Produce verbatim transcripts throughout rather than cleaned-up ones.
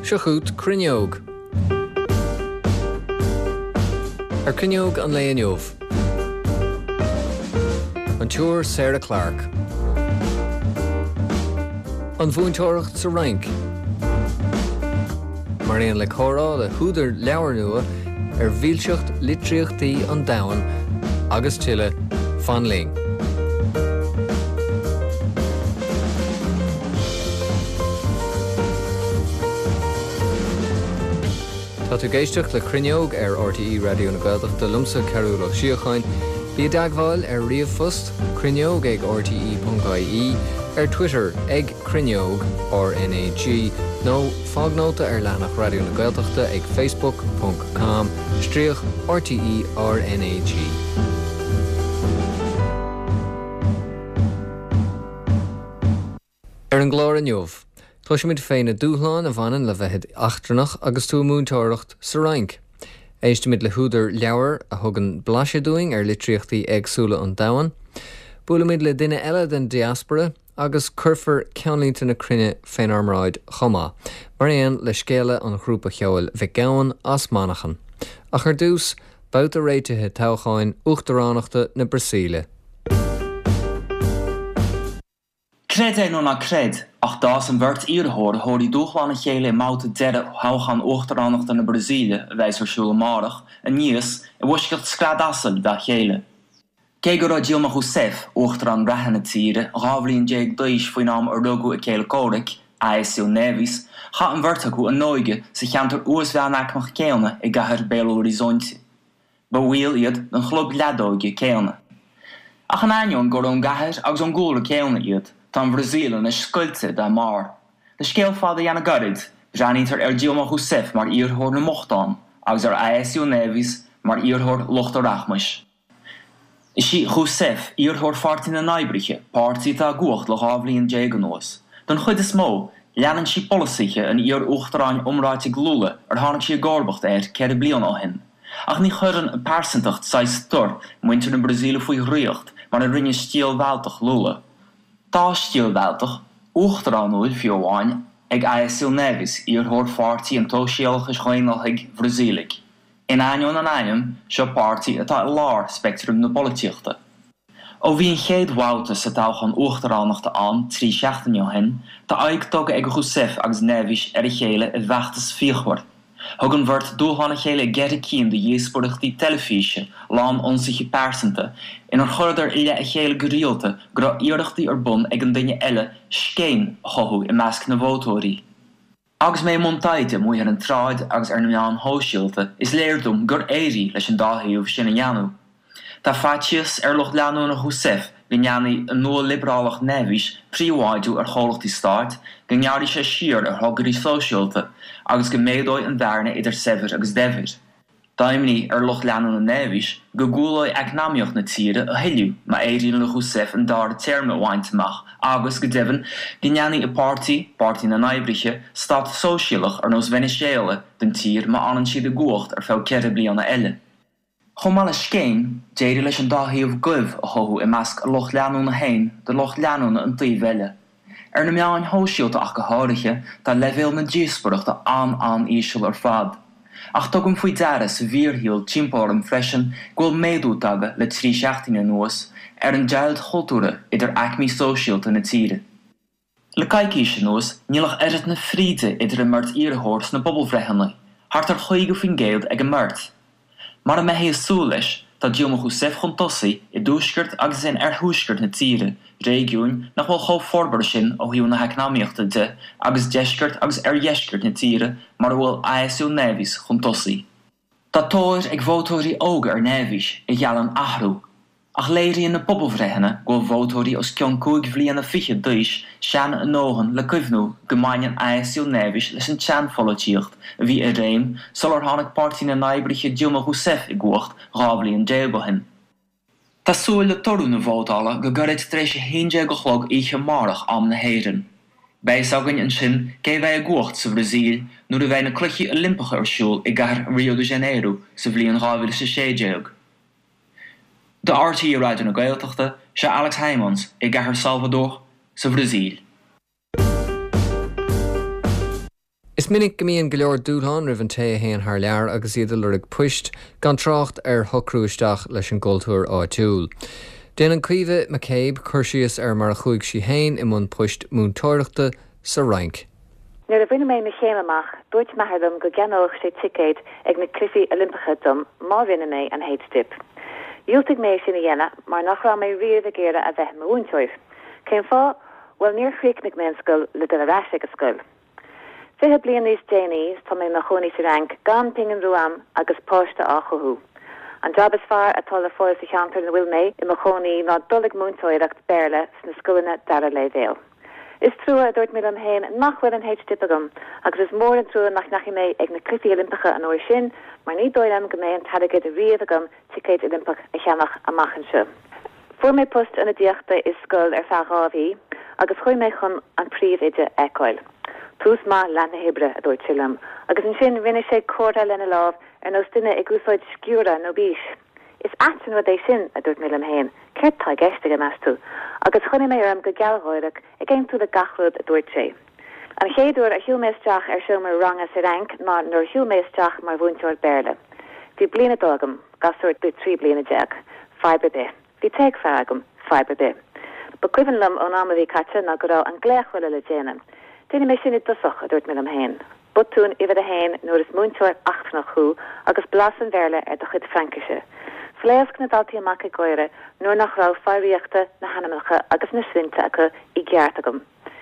Siachút Cruinneog. Ar Cruinneog an Léonmh. An túr Sarah Clark. An bhúinteoireacht sa Rank. Mar aon le chorá le húdar leabhar nua ar bhíolseacht litríochtaí an domhain agus tuile Fan Ling. Tá tú géisteach le Cruinneog ar R T E Radio na Gaeltachta lumsa ceiriúlach siocháin. Bí dagháil ar riamh fust Cruinneog ag R T E dot I E, ar Twitter ag Cruinneog R N A G, nó fágnóta ar leanach Radio na Gaeltachta ag facebook dot com stríoch R T E R N A G. Ar an glór inniuh. Tá sé muid féin a dúthláin a bhanan le bheitthead achtarnach agus tú múntóireacht sa Rank. Éiste mid le húdar leabhar a thugann blaisiadúing ar litríochtaí agsúla an domhain. Bula mid le duine eile den diaspora agus curfar ceanlínta na cruinne féin armráid chomá. Mar aon le scéile an grúpa cheoil bheitgáin as mánachan. Ach ar dús, bouta réitethe toghcháin uachtaránachta na Brasíle. Cred é nó na cred, ach dás an bhirt iarthóir thóirí dúchlána chéile máta deire háchan uachtaránachta na Brasíle a bheits arsúla marach a níos i bhuisceart scrádasal da chéile. Cé go raibh Dilma Rousseff uachtarán breithe tíre a ghabhlíonn déag dois faoin am ar logu a chéile córic, Aécio Neves, cha an bhirt acu an nóige sa cheantar uasbheanachmach céanna i gcathair Belo Horizonte. Ba bhfuil iad an chlub leadóige céanna. Ach an ainion gur an gcathair agus an gúla céanna iad, tá an Brazílan is scoilte da mar. Le scéal fada dhéana garid, breanítar ar Dilma Rousseff mar iarthóir na mochtán, agus ar Aécio Neves mar iarthóir luchtarachmas. Is sí Rousseff iarthóir fartin na naibriche, pártí tá guacht le ghabhlíonn déag an nuas. Don chud is mó, leanan sí polisiche an iar uachtaráin umráite glúla ar tháinig sí gárbacht éir ceir bliain á hin. Ach ní chuireann an percentacht sais tor muintir na Brasíle faoi riocht, mar an rinne stíal bháltach lúla. Tá stíal bháltach uachtarán úil fiomháin ag Aécio Neves iarthóir fartí an tóisialchas choinalthaig Brasílig. In ainion an ainion, seo pártí atá lár spectrum na politiachta. Ó bhí an chéad bhálta sa táchan uachtaránachta an trí seachtainniu hin, tá aig tóga ag Rousseff agus Neves ar a chéile i bheachtas fíochhar. Thugann bhirt dúchánna chéile geire cíam de dhéasporiachtaí telefíse, lán onsaige persanta, inar chuirdar ile a chéile go rialta gur iarachtaí ar bun ag an duine eile scéin chothú i measc na bhótóirí. Agus mé montaide mu ar an tráid agus ar na meán hóisialta is léirdum gur éirí leis an dáthaíomh sin a dheanú. Tá fáitias ar locht leanú na Rousseff go neanaí an nua liberálach Neves príomháidú ar chomhlachtaí stát, go nearí sé siar ar thogarí sóisialta, agus go méadóid an bhearna idir sefir agus deifir. Daimní ar locht leanú na Neves go gúlóid eacnamíocht na tíre a hiiliú, má éirí na Rousseff an dar terme bhaintach, agus go deimhin go neanaí i pártí, pártí na naibriche, stát sóisialach ar nos Venezuela den tír má anan siad a guacht ar feadh ceithre bliana eile. Chomá le scéin, déidir leis an dáthaíomh goibh a chothú i measc a locht leanú na hain de locht leanú na an taobh eile. Ar na meáin hóisialta ach go háirithe tá leibhéal na díosporiachta an an íseal ar fad. Ach tugam faoi deara sa bhíorthaíoil timpóir freisin ghfuil méadú taga le trí seachtaine nuas ar an deald chultúra idir acmí sóisialta na tíre. Le caiiciise nuas, nílach airit na fríde idir an mirt iarthóirs na bobbelbhreithanna, hart ar chuige faoin géad ag an mirt. Mar a mehé is súil leis, tá Dilma Rousseff chun tosaí i dúscairt agus in ar thuaisceart na tíre, réigiún nach bhfuil chomh forbar sin ó hiú na heacnamíochta de agus deisceart agus ar dheisceart na tíre mar bhfuil Aécio Neves chun tosaí. Tá tóir ag bhótóirí óga ar Neves i gheallan ahrú, ach léiríonn na pobalbhreithanna ghfuil bhótóirí os ceann cúig bhliana fiche dois sean an nóhan le cuimhnú go maineann Aécio Neves leis an teanfollotíocht a bhí i réim sol ar tháinig pártí na naibriche Dilma Rousseff i gcuacht ghabhlaíonn déalba hin. Tá súil le torú na bhótála go gcuirid tréis héonde go chlog oíche marach am na héireann. Beis agan an sin cé bheith a gcuacht sa Brazíl nuair a bheith na cluichí Olimpeacha ar siúl i gcathair Rio de Janeiro sa bhliain ghabhíle sa séideag. De R T E Radio na Gaeltachta, se Alex Heimans i gcathair Salvador sa Brazíl. Is minic go mííon go leor dúlán rih an té a héan th lear agus iad le ag puist gan trácht ar thocrúisteach leis an gcultúr áitiúil. Déan an cuimhe McCabe chuirsíos ar mar chuig si héin i mún puist múntóireachta sa Rank. Nuair a bhuine mé na chéimeach, dúirt methadam go gceanóch sé ticéid ag na clufií Olympacha dom má rinne mé an héadstip. Dúiltigh mé sin na dhéine mar nach rá mé riamh a géire a bheith múntóir. Céim fá bhfuil níor chríicnig mé an scoil le de aráise go scoil. Fithe bliain níos déanaí tá mé na choní sa Rank gan pingan ruam agus páiste á chothú. An job is far atá le fóil sa cheantar na bhfuil mé i mo choní ná dullig múntóireacht béle sna scoilna dara le bhéal. Is trúa a dúirt mé am héin nachhfuil an héadstip agam, agus is mór an trúa nach nach mé ag na clufií Olympacha an uair sin, mar ní dóil am go mé an taigid a riamh agam ticéid Olympach a cheannach amachchan se. Fuair mé post in a diachta is scoil ar feáhí, agus chuir mé chun an príomhide eáil. Tús má lena hebre a dúirt silam, agus an sin rinne sé córa lena láh ar nó duine ag úsáid sciúra nó bís. Is atin wat é sin a dúirt mé am héin, céir tá geiste go measú, agus chuine mé am go gealhóireach ag géim tú a gachrúd a dúirt sé. An chéadúir a hiúméisteach ar siomar ranga sa Rank ná nuair hiúméisteach mar bhúnteir béle. Bhí bliana dógam, gasúirt du trí bliana deag, fibre bé. Bhí teag feargam, fibre bé. Ba cuivan lum ón amadí caite ná go rá an gléachhuile le déanam. Déine mé sin i dusach a dúirt mé am héin. Butún iad a héin nuair is múnteir achtanach chu agus blasan verle ar do chud Frankise. Fléasc na daltaí amach i goire nuair nach rá fáíochta na hanamacha agus na svinte acu i gceartagam.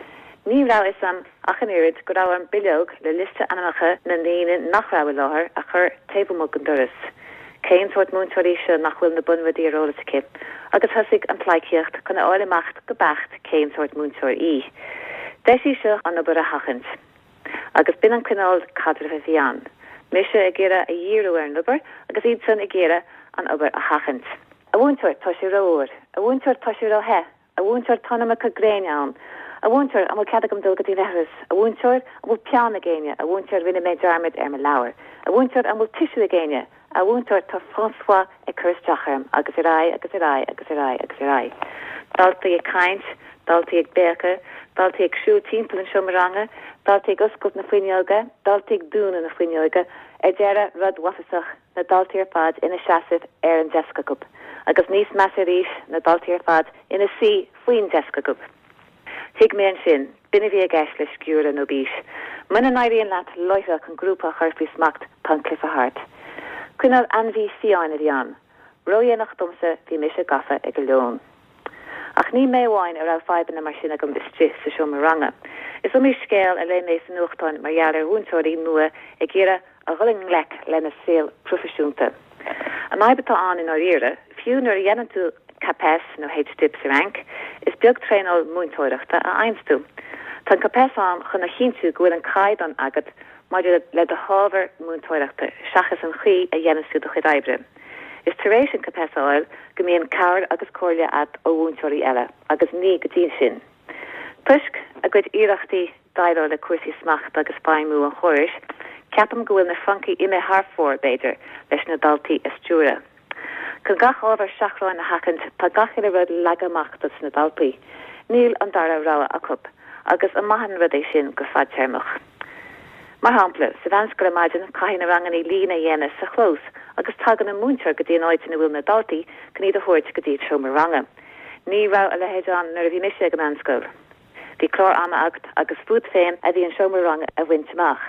Ní rá is am ach an irid go rá an bileog le liste anamacha na líine nach rá láthir a chur taobhamó an doras. Céim soort múntóirí se nach bhfuil na bunmadaí a róla kip, agus thosaigh an pleiceocht chun áilemacht go bacht céim soort múntóir í. Deisí se an obair a hachant. Agus bin an cinál cadra a bhíán. Mise a ggéire a dhíú ar an obair, agus iad san a ggéire an obair a hachant. A bhúntóir tá sé róir, a bhúntóir tá sé rothe, a bhúntóir tanamacha gréineán, a bhúntóir am cadagam dulgadí leras, a bhúntóir am bhfuil pean a géine, a bhúntóir rinne mé darmid ar me leabhar, a bhúntóir am bhfuil tiisiú a géine, a bhúntóir tá François ag chuirsteacharm, agus i rá, agus i rá, agus i rá, agus i rá. Daltaí ag caint, daltaí ag bécha, daltaí ag siú timppla an siomaranga, daltaí ag oscailt na fuineoga, daltaí ag dúna na fuineoga, ar deire rud wafasach na daltaí ar fad ina seasamh ar an descacup, agus níos measa rís na daltaí ar fad ina sí faoin descacup. Thig mé an sin, bina bhí a gceist le sciúra nó bís. Muna nairíon leat loithe chun grúpa chuirfí smacht pan Clifa Hart. Cuinál anmhí fiáin a dhéan, roiénach domsa bhí mise gafa ag go leon. Ach ní méháin ar á faibanna mar sin agam istri sa siomaranga. Is om í scéal a le mé san nuachtáin mar jaar ar húntóirí nua ag ggéire a ghuling lec lena séal profisiúnta. An aibetá an in áíire, fiú nuair dhéanaan tú capes nó héadstip sa Rank, is beag tréinál múntóireachta a einstú. Tá capes an chun a chinú gohfuil an caiid an agad mar le de hábhar múntóireachta, seachas an chuí a dhéanasú do chud aibre. Is taréis an capes áil go mííon cair agus cóirle at ó bhúntóirí eile, agus ní go dtíon sin. Tuisc a gcuid iirechtaí dailó le cuasaí smacht agus baimú an chóiris, ceapam go bhfuil na Francaí ime Harfór beidir leis na daltaí istúra. Can gach ábhar seachráin na hacant tá gachile rud legamachtas na daltaí, níl an dara rá acup, agus a mahan rud é sin go fad teirmach. Mar hampla, sa bhains go maidin caiin na ranganí lína dhéana sa chlós, agus tagan na múnteir go dtíon áid na bhfuil na daltaí go ní a thuirt go dtíad seomar ranga. Ní rá a lehéidirán nar a bhí mise go anscoil. Bhí chlár ama agat agus fud féin a bhí an seomar ranga a bhaintteach.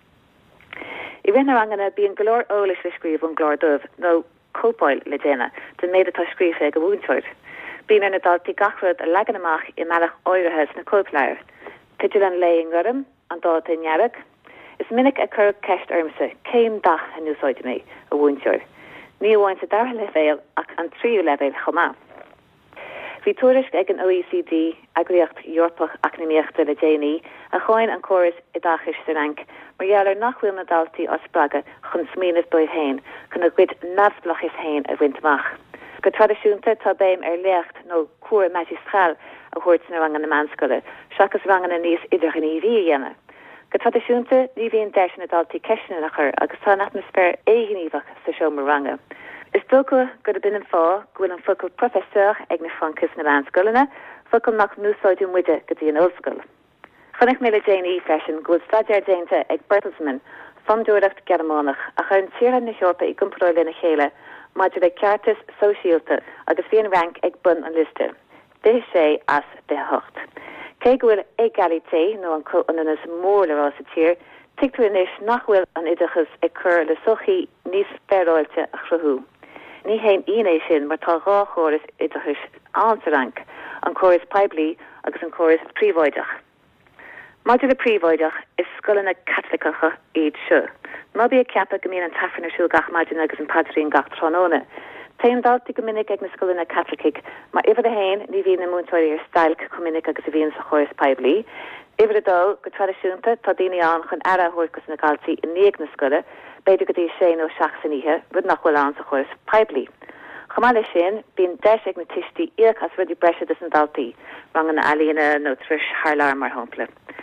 I rinne rangana bí an golóir ólas le scríomh an glár dubh nó cópáil le déine den méad atá scríomh ag go bhúntóir. Bhí na daltaí gachrad a legan amach i meach áirithes na cópláir. Tiidir an lé an gurm an dáta in nearach, is minic a chur ceist ormsa, céim dach a núsáide mé a bhúntóir. Ní bhhain sa dartha le féil ach an tríú levéil chomá. Bhí tuairisc ag an O E C D agriocht Eorpach acnamíochta le déanaí a chuin an choras i dachis sa Rank, mar dheallar nachhfuil na daltaí os spraga chun smíanamh dóibh hain, chun a gcuid nafsblach is hain a bhaintteach. Go tradiisiúnta tá béim ar leacht nó cuair magistral a thuirt na rangan na manscoile, seachas rangan na níos idir an í bhí dhéana. Go tradiisiúnta ní bhíon deis na daltaí ceisina nach chur agus tá an atmosfér éigeníomhach sa seomar ranga. Is dócha go a bin an fá gohfuil an focail professor ag na Francas na manscoilena, focail nach núsáidú muide go dtí an óscoil. Chonach mé Jane freisin go staidir déinte ag Bertelsmann fanúirecht Germánach a chun tíra na Seorpa i gomproile na chéile, maidir le ceartas sosiálta agus bhíon rank ag bun an liste. Dé sé as de hocht. Cé gohfuil egalité nó an coananas mór le rá sa tír, ticú inis nachhfuil an idechas ag chur le sochaí níos fearáilte a chruthú. Ní hain iné sin mar tá rá chóras idechas ansa rank, an choras peblií agus an choras príomhaideach. Maidir le príomhaideach is scolanna catolicacha iad seo. Má bí a ceappa go míon an tafran arsúil gach maidin agus an padrín gach trónóna. Taon daltaí go minic ag na scolanna catolicaigh, má ifad a hain ní bhíon na múntóirí ar stailc go minic agus a bhíon sa choras peblií. Ifad a dó go tradiisiúnta tá daoine an chun ara thuircas na galtaí in níag na scola, beidir go dtí sé nó seach san ihe, rud nachhfuil an sa choras peblií. Chomá lei sin, bíon deis ag na tistí iachas rudí breise dus na daltaí, rang an alína nó tris harlar mar hompla.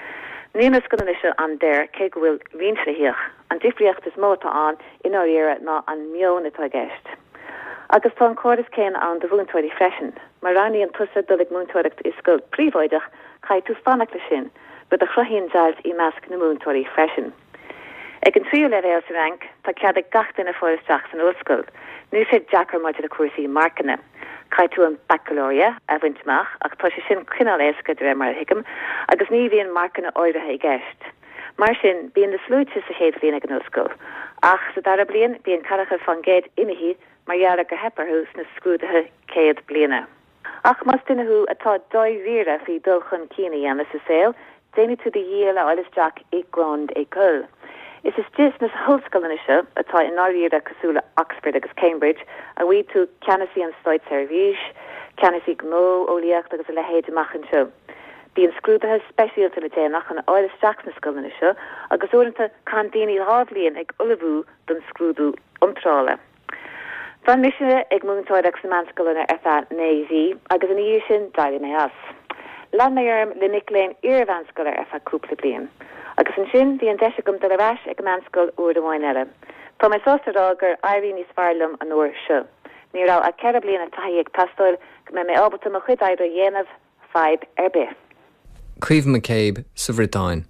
Nína scolanna seo an déir cé go bhfuil rinsleíoch, an difriocht is móta an in áíire ná an mion atá gceist. Agus tá an choras céin an do bhúntóirí freisin, mar raní an tusa dulig múntóireacht is scoil príomhaideach cai tú fannach le sin, bud a chluhíonn dealt i measc na múntóirí freisin. Ag an tríú le réil sa rank, tá cead ag gachtain na fóisteach san óscoil, nu sé Jackar maidir a cuasaí marcanna. Cai tú an baccalaureate a bhaintach ach tá sé sin cinál éasca de mar hiicim, agus ní bhíon marcanna áirithe i gceist. Mar sin bíon na slúte sa chéad bhíon ag an óscoil, ach sa dara blion bíon caracha fan géad inihí mar dhearra go heparthús na scúdathe céad bliana. Ach mas dunathú atá dóid riara fhí dul chun cíine anna sa saoil, déine tú de dhéal a Alice Jack ag grond ag col. Is is just nas hulscolanna seo atá in áíire cosúla Oxford agus Cambridge a bhí tú ceanasí an stoid serviis, ceanasí gmó óíocht agus a lehéad amach an seo. Bíon scrúdathe speisialta le déanach an Áilis Jack na scolanna seo agus úanta can daoine rábhlíonn ag ullabhú don scrúdú umtrála. Fan misisiúile ag múntóireach sa manscolanna ar feadh néí agus an íir sin daile na as. Lan méarm le nicléin iarmhanscola ar feadh cúpla bliain. Agus an sin bhí an deise gom de le bheis ag manscoil uair amháin eile. Tá mé sóstarrá gur airí níos fearlam an uair seo. Ní rá a ceithre bliana a taí ag pastóil go mé mé ábalta mo chud éidir dhéanamh feib ar bith. Cuomh McCabe sa Bhreatáin.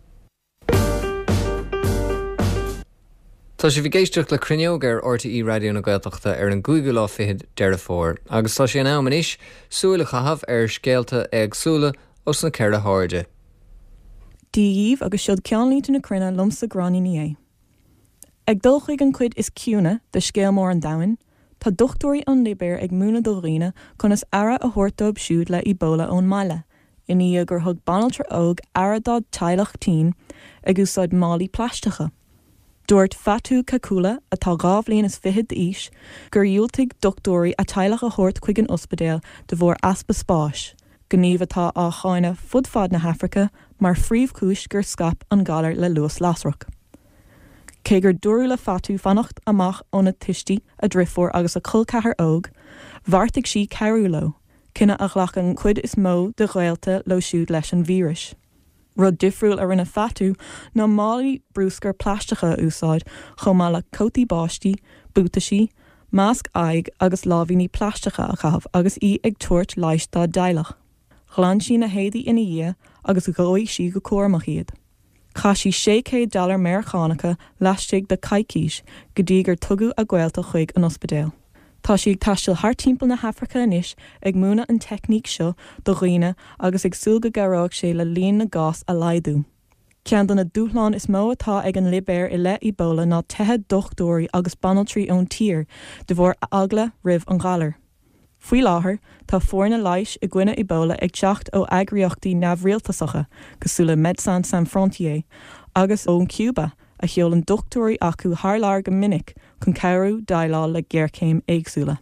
Tá sé bhí géisteach le cruinneogar R T E radio na Gaeltachta ar an Google lá fichead deir fór, agus tá sé an am inis súla chahabh ar scéalta agsúla os na ceir a háide. Díomh agus siad ceanlínta na crunne lumsa gránaí ní é. Ag dulchuig an cuid is ciúna de scéal mór an dain, tá dochtúirí an libéir ag múna do riine chun is ara a thuirtóib siúd le ibóla ón maile. Iní gur thug banaltra óg aradád teilechtín ag úsáid málaí pleisteacha. Dúirt Fatú Cacula atá gábhlíon is fichead ís gur dhiúltaigh dochtúirí a teilech a thuirt chuig an ospidéal de bhór aspa spáis. Gníomh atá á cháine fudfád na Hafrica mar phríomhcúis gur scap an galar le luas lasrach. Cé gur dúrú le Fatú fannacht amach óna tistí a drifór agus a culcathair óg, bharrtaigh sí ceirúló, cinna a ghlach an cuid is mó de Ghaeilta lo siúd leis an víris. Rud difriúil a rinne Fatú ná málaí brúscar pleisteacha úsáid chomála cótaí báistí, bútaisí, másc aig agus lábhíní pleisteacha a chahabh agus í ag tuairt leiistá dailech. Chlann sí na héadaí ina dhé agus ghóigh sí go cuairmach iad. Chaisí sé céad dollar Mearchánacha leistigh de caicíis go dtí gur tugadh a Gaelta chuig an ospidéal. Tá sí ag taisteal thar timpeall na Hafrica inis ag múna an techníc seo do dhaoine agus ag súlga garág sé le líon na gás a laidú. Cean don na dúthláin is mó atá ag an libéir i le ibóla ná tethe dochtúirí agus banaltrí ón tír de bhór agla ribh an galar. Fuoi láthair, tá fórna leiis i gcuine ibóla ag teacht ó agriochtaí neamhrialtasacha cosúla Médecins Sans Frontières agus ón Cuba a cheolann dochtúirí acu thar go minic chun ceiriú dailá le ggéircéim éagsúla.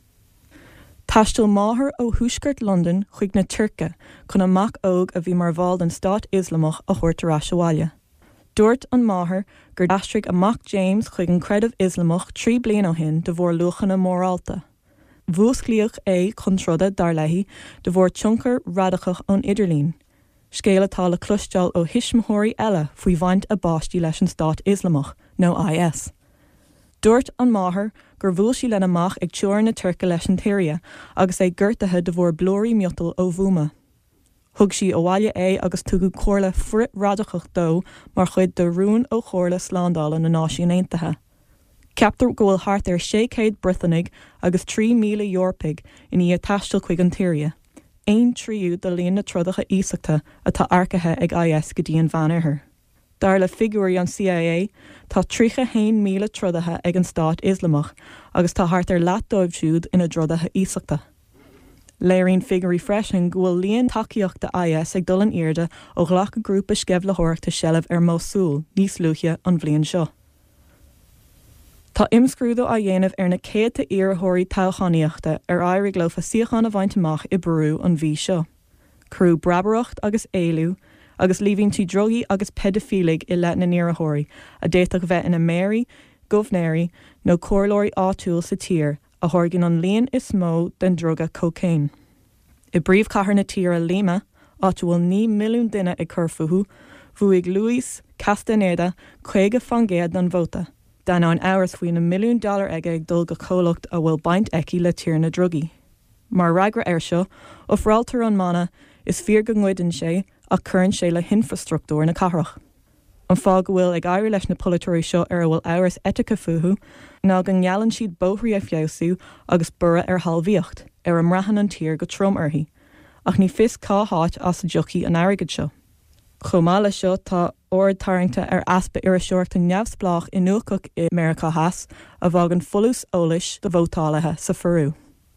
Taistil máthair ó thuaisceart London chuig na Turca chun amach óg a bhí mar bháil an Stát Islamach a chuirtar Ashawalia. Dúirt an máthair gur dastrigh amach James chuig an creideamh Islamach trí bliain ó hin de bhór luchanna mórálta. Bhuasclíoch é chun troda dar leithí de bhór tionchar radachach ón Idirlín. Scéal atá le cloisteáil ó hismthirí eile faoi bhaint a báistí leis an Stát Islamach, nó I S. Dúirt an máthair gur bhuail sí lena amach ag teoir na Turca leis an tíre agus é ggurrtathe de bhór blóirí miotal ó bhuma. Thug sí ó bhaile é agus tugu cóirla frit radachach dó mar chuid de rún ó chóirla sláándála na Náisiún Aontaithe. Ceaptar go bhfuil thart ar sécéad Britannig agus trí míle Eorpaig in í a taistil chuig an tíre. Aon tríú do líon na trodacha ísachta atá arcathe ag I S go dtí an bhean airthir. Dar le figurí an C I A, tá trícha haon míle trodatha ag an Stát Islamach agus tá thart ar leat dóibh siúd ina drodatha ísachta. Léiríonn figurí freisin go bhfuil líon tacaíocht de I S ag dul an airde ó ghlach a grúpa scebh le thuaireachta seileadh ar Mosul, níos luaithe an bhliain seo. Tá imscrúdó a dhéanamh ar na céadta iarthóirí tochaíochta ar éirigh le fasaíochan a bhaint amach i Brú an bhí seo. Crú brabarocht agus éilú, agus líbhíonn tú drogaí agus pedofílig i leat na níorthóirí a déach bheith ina méirí, gomhnéirí nó cóirlóirí áitiúil sa tír a thuirgin an líon is mó den droga cocéin. I bríomh cathair na tír a Lima, áitiúil ní milliún duine ag chur futhú, bhuaigh Luis Castaneda chuige fangéad an bhóta. Dána an áras faoin na milliún dollar aige ag dul go cholacht a bhfuil baint eici le tír na drogaí. Mar ragra air seo, ó phráiltear an mana is fíor go ngcuidann sé a churann sé le infrastruchtúr na carach. An fá go bhfuil ag éirí leis na polúirí seo ar bhfuil áras eitice futhú, ná go ngeallann siad bóthraí a fiosú agus bura ar halbhíocht ar an mraithan an tír go trom orthaí, ach ní fis cá háit as a diochaí an airigid seo. Chomála seo tá ord tarringta ar aspa ar a seoirta neamhsplách in nuachach i America has a bhagan fulús ólais do bhótálathe sa Ferú.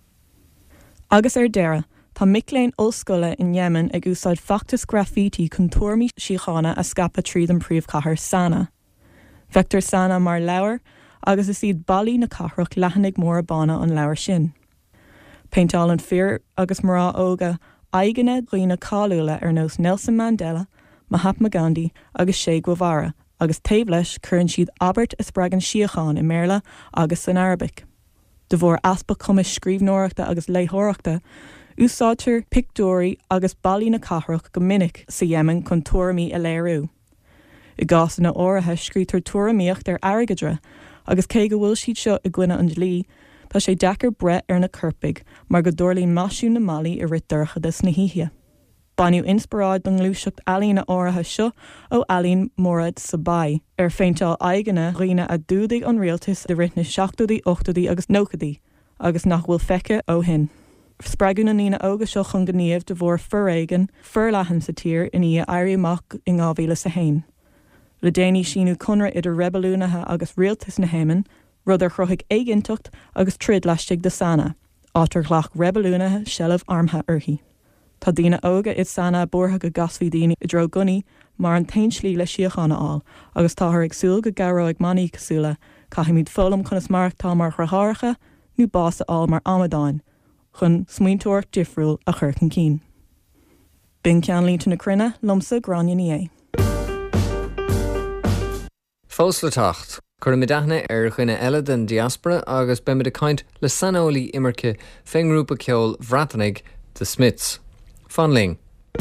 Agus ar deire, tá micléin ollscoile in Yemen ag úsáid factus graffiti chun tuairmí síochána a scapa tríd an príomhchathair Sana. Vector Sana mar leabhar agus is iad bailí na cathrach leathannig mór bána an leabhar sin. Paintáil an fear agus marrá óga aigeine roioine cáúla ar nós Nelson Mandela, Mahatma Gandhi agus Che Guevara, agus taobh leis churann siad Albert is breagan síocháin i Méarla agus in Arabic. De bhór aspa cumas scríbhnóireachta agus léthireachta, úsáidtear pictóirí agus bailí na cathrach go minic sa Yemen chun tuairimí a léirú. I gás na áirithe scrítar tuairimíocht ar airgeadra, agus cé go bhfuil siad seo i gcuine an dlí, tá sé dechar bre ar na curpaig mar go dúirlíonn maisiún na Mali i rit durchada na híthe. Baniu inspiráid don glúiseacht ealaín na áirithe seo ó ealaín Mórad sa Bai, ar féinteáil aigeine roioine a dúdaigh an rialtas de rit na seachtaí, ochtaí agus nóchadaí, agus nach bhfuil feice ó hin. Spreagún na nína óga seo chun gníomh de bhór furréigen, furlahan sa tír in í airíach i ngábhíle sa hain. Le déanaí sinú conra idir rebelúnathe agus rialtas na Héimen, rud ar chruthigh éigintocht agus trid leistigh de Sana, átar ghlach rebelúnathe seileadh armtha uirthi. Tá daoine óga is Sana bortha go gasfaí daoine i dro gunnaí mar an tain slí le síochána áil, agus táthar ag súil go garóid maní cosúla, caithimid fólam chun is marchtá mar chratháracha, nó bása áil mar amadáin, chun smaointeoirt difriúil a churcan cín. Bin cean línta na crinne, lomsa gráine ní é. Fós le tacht, chur mi daithne ar chuine eile den diaspora agus be mid a caint le sanolaí imirce féingrúpa ceol bhreatanig de Smiths. Fanling.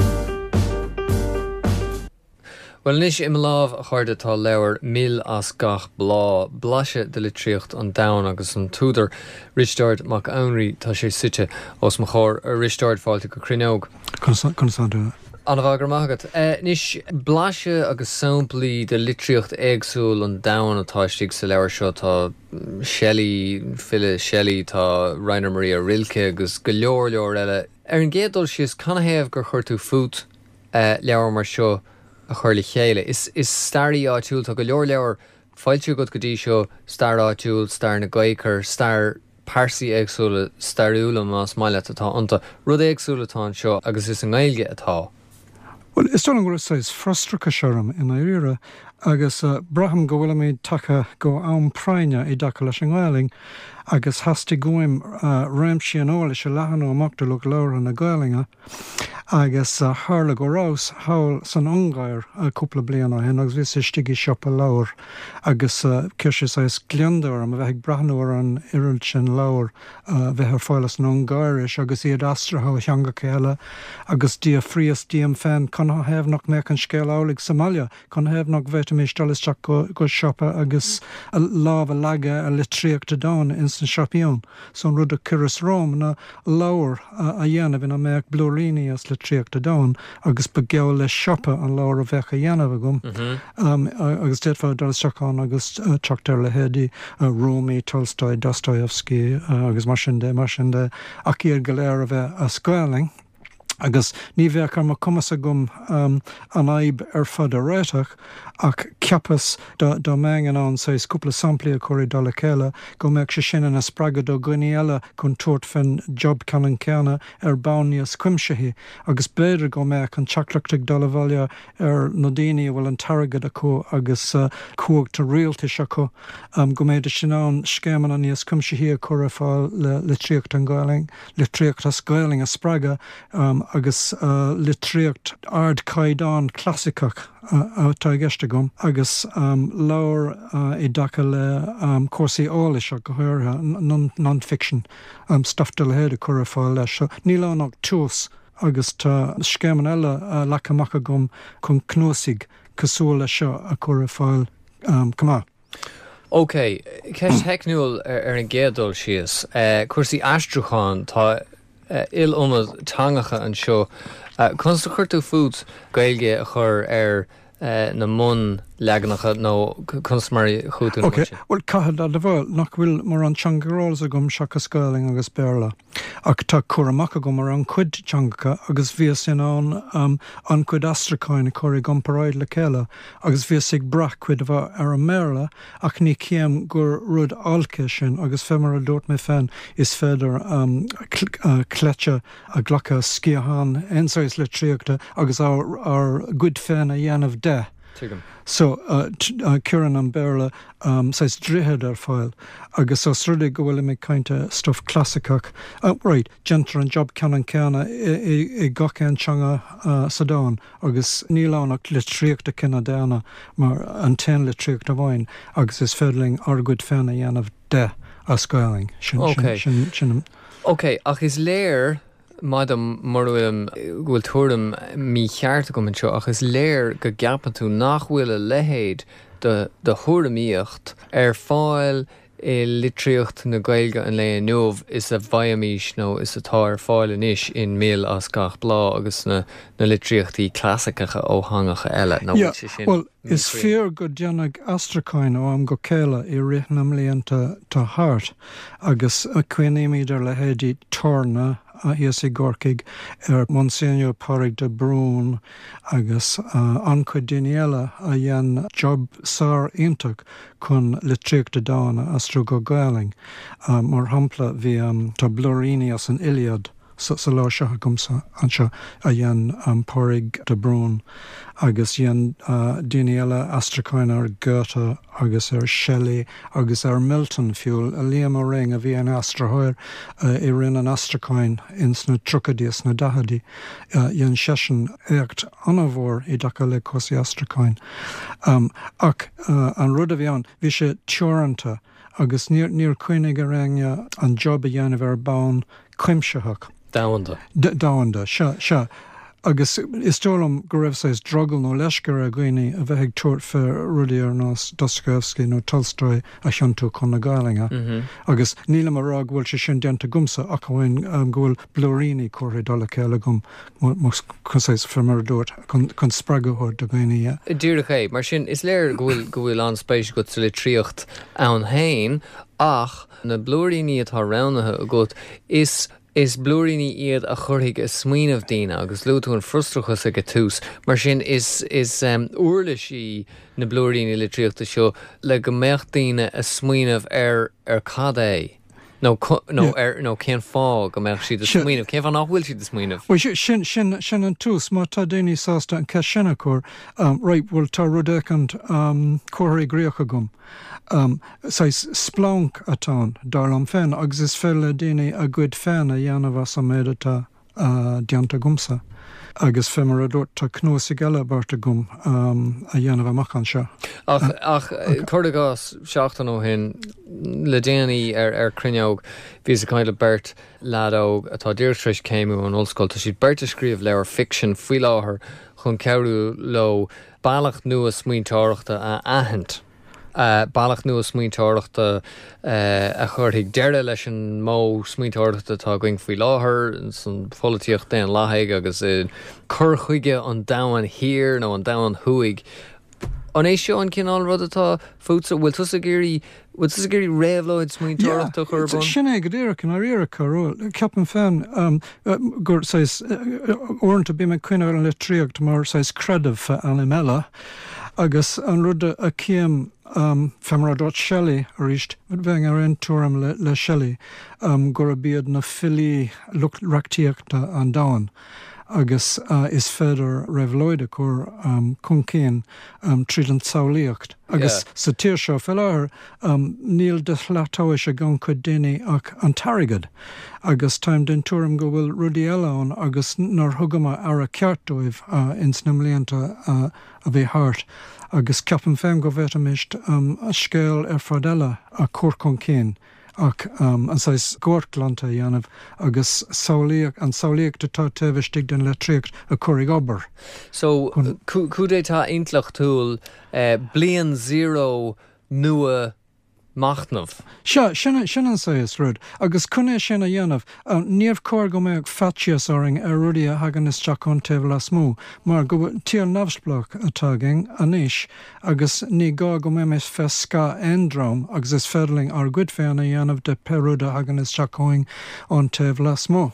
Well, nis im láh a chuirde tá leabhar mil as gach blá blaise de litríocht an dain agus an túidir Richard mac Eoinrí tá sé site os mo chóir a Richard fáilte go cruineog. Consandu. An bhagur mágad. Uh, nis blaise agus samplaí de litríocht éagsúil an dain atáistigh sa leabhar seo tá Shelley, Phyllis Shelley, tá Rainer Maria Rilke agus go leor leor eile. Ar an géadol sios canna héamh gur chuir tú fút uh, leabhar mar seo a chuir le chéile. Is, is starí áitiúil tá go leor leabhar fáilte go go dtí seo star áitiúil, star na gaochar, star Parsaí éagsúla, starúla más maile atá ionta rud éagsúlatá seo agus is an gailge atá. Well, is stolen go says frustracha serum in Ira agus uh, braham go bhfuil méid take go an praine i dacha leis an gáiling agus hastig goim uh, réimsí an óla se lehan ó amachtarlach leir na gáilinge agus uh, hála go rás hail san angáir a cúpla blian á hen agus bhí istigi siopa leir agus uh, ceir sé is gliandar am a bheith brahanúir an iirealt sin leir uh, bheith ar fáilas an angáiris agus iad astratha teanga céile agus dia fríos díam féin chun hebh nach mé an scéil álaigh Somalia chun hebh nach bheith mé stalisteach go, go siopa agus a láh a leige a litríochtta dáin in agus an Chapion, son rud a Curas Rome na lawer a dhéanamh in a meach bloríní as le tríocht a dain, agus begeall le siopa an lawer a bheith a dhéanamh gom. Um, agus déadfá dar seachán agus uh, teachtar le hédí uh, Rumi, Tolstoy, Dostoevsky, uh, agus mar sin de, mar sin de, ach íar go léir a bheith a scoiling. Agus ní bheith ar mar cumas a gom um, an aib ar fad a réiteach ach ceapas do megan an sa cúpla samplaí a choirí dá le céile go meach se sin na spraga do gcuine eile chun tuairt fin job canan ceanna ar báníos cuimsithe agus béidir go meach an teachleachtaigh dá le bhaile ar na daoine bhfuil an targad a có agus uh, cuaigta rialta se có um, go méidir sin an scéman an níos cuimsithe a chur a fáil le, le tríocht an gáiling le tríocht a scoiling a spraga um, agus uh, le tríocht ard caiidán clasicach uh, tá gceiste gom agus um, leabhar uh, i dtaca le um, cuasaí ála seo go háirthe non-fiction um, stuff de le héad a chur a fáil leis seo. Ní lánach tús agus tá scéman eile uh, lecha macha gom chun cnósaigh cosúla seo a chur a fáil um, cumá. Ok, ceist heicniúil ar, ar an géadúil sios. Uh, cuasaí astruúcháin tá Uh, il omad tangacha an seo. Uh, Consta chuirtú fút gailge a chur ar uh, na mun leaganacha nó consumari chuútú. Ok, well caithad a bhil nach bhfuil mar an teangaráil a gom seacha scaling agus béla. Ach tá cuaramach a gom mar an cuid teangacha agus bhí sin an um, an cuid astracáin a choirí gomparáid le céile agus bhí sig brach cuid bh ar a méla ach ní céim gur rud alce sin agus fémar a dúirt mé féin is féidir um, cléite a ghlacha sciahan ensáis le tríochta agus ar, ar good féin a dhéanamh de. So, uh, t- uh, Kieran an Berla um, says drihead ar fáil agus os rudig go bhfuil mé cainte stuff clasicach. Uh, right, gentar an job canan ceanna i gach an teanga uh, sa dáin agus nílánach le tríocht a cinna déana mar an ten le tríocht a bhain agus is fédling ar good féna dhéanamh de a scoiling. Sin, okay. sin, sin, sin. Ok, ach is léir Madam Morwilm will tuairm mí chearta go seo ach is léir go gapan tú nach bhfuil a lehéad de de thuairimíocht ar fáil i litríocht na Gaeilge an le nuamh is a bhaimís nó is atá ar fáil inis in méal as gach blá agus na, na litríochtaí clasicacha ó hangacha eile. No, yeah, well, is fear go déanag astracáin ó am go céile i rihnam líonanta tá hart agus a cuinéimiidir le héadí torna a hias i gorcaig ar Monsignor Pádraig de Brún agus uh, an chuid daoine eile a dhéan job sár iontach chun le tríocht a dána astrú go Gaeling uh, mar hampla bhí um, tá bloríní as an Iliad sa, sa lá seo gomsa an seo a dhéan um, Pádraig de Brún agus dhéan uh, daoine eile astracáin ar Goethe agus ar Shelley agus ar Milton fiúil a líam a ring a bhí an astrathir uh, i rinn an astracáin ins na trucadíos na dahadí uh, dhéan sesin éacht anmhór i dtaca le cosí astracáin. Um, ach uh, an rud a bhí an bhí sé teoranta agus níor níor cuinig a ringe an job a dhéanamh ar bán cuimseach. Dáhanda. Dáhanda, se, se. Agus is tólam go raibh sais drogel nó leiscar a gcuine a bheith ag tuairt fear rudí ar nás Dostoevsky nó Tolstoy a cheantú chun na Gaeilge. Mm-hmm. Agus níla mar rá bhfuil se sin déanta gumsa ach bhain um, ghfuil bloríní cuairtha dá céile gom chusáis femar dúirt chun spragathir do gcuine. Dúrach é, mar sin is léir gohfuil gohfuil an spéis go le tríocht an hain ach na bloríní atá ránathe a gut is Is blúiríní iad a churthaigh is smaoinemh daoine agus luútún frustrachas a go tús. Mar sin is, is um, uirlisí na blúiríní le tríochta seo le go mbeadh daoine a smaoinemh ar, ar cad é. No, no, yeah. er, no, cén fá go mbeadh siad a smaoinemh. Cén fá nach bhfuil siad a smaoinemh? Well, sin, sin, sin an tús, má tá daoine sásta an ceist sinna cór, um, right, bhfuil tá rudécant um, cóirí gríocha gom. Um, sais splánk atá darlam féin agus is féile daoine a gcuid féin a dhéanamh as a méad atá uh, dianta gumsa agus fémar a dúirt tá cnósaigh eile barta gum um, a dhéanamh amach an seo. Ach, uh, ach okay. Chuir gás seachtain ó hin le déanaí ar, ar cruineog bhí a caiile bert ladóg atá deirdtreis céimú an ollscoil tá siad bert a scríomh leabhar fiction faoi láthair chun ceú lo bailach nua smaointeoireachta a ahant. bailach nua smaointeoireachta a chuirthaigh deire leis an mó smaointeoireachta tá going faoi láthair san pholaíocht den láthaigh agus chur chuige an dahan hir nó an dahan thuig. An é seo an cinál rud atá fútsa bhfuil tusa géirí bhfuil tusa géirí réamhlóid smaointeoireachta churbán? Sinné go dtíach an aíire carú ceapan féin gur orintanta bí me cuine an le tríocht mar sais credamh fe an imile agus an rud a céim um, femradot Shelley arist mit bheith ar an túram le, le Shelley um, gur a bíad na fili reachtaíochta an dahan. agus uh, is féidir réhlóide chur um, chun céin um, tríd an saolaíocht. Agus yeah. sa tíir seo fel áir um, níl de leatáis a gan chud daine ach an tarigad. Agus táim den túram go bhfuil rudí eileán agus nar thugama ar a ceartdóibh uh, ins na mblianta uh, a bheith thart. Agus ceapan féim go bheith amist um, a scéal ar fad eile a cuar chun céin. Ach um, an sais górtlanta dhéanamh agus saolaíocht an saolaíocht atá taobhiste den le tríocht a cuaigh obair. So cúd é tá intlach túil uh, blian zero nua machnamh? Se sinna sin sa is rud, agus cunné sinna dhéanamh uh, níomh cóir go méid fattias áring ar rudí a hagan is teach an taobh le smó, mar go tíar navsblach atá ging aníis agus ní gá go mé is fe ska endrám agus is féidirling ar gcuid féanna dhéanamh de perúd a hagan is teach an taobh le smó.